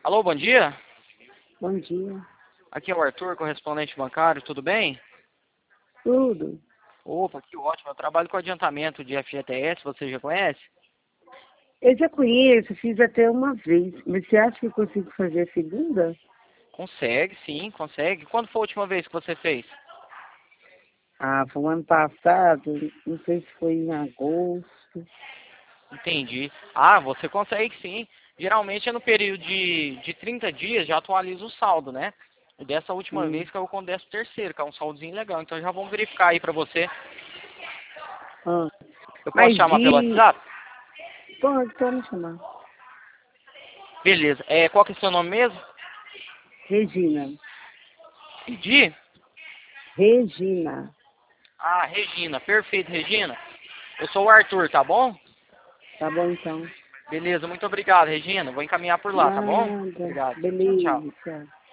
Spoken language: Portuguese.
Alô, bom dia. Bom dia. Aqui é o Arthur, correspondente bancário, tudo bem? Tudo. Opa, que ótimo. Eu trabalho com adiantamento de FGTS, você já conhece? Eu já conheço, fiz até uma vez, mas você acha que eu consigo fazer a segunda? Consegue, sim, consegue. Quando foi a última vez que você fez? Ah, foi o ano passado, não sei se foi em agosto. Entendi. Ah, você consegue sim. Geralmente é no período de 30 dias, já atualiza o saldo, né? E dessa última Hum. vez caiu com o 13º, que é um saldozinho legal. Então já vamos verificar aí pra você. Ah. Eu posso Mas chamar pelo WhatsApp? pode me chamar. Beleza. Qual que é o seu nome mesmo? Regina. Di? Regina. Ah, Regina. Perfeito, Regina. Eu sou o Arthur, tá bom? Tá bom então. Beleza, muito obrigado, Regina. Vou encaminhar por lá, tá bom? Nada. Obrigado. Tchau, tchau. Beleza, tchau.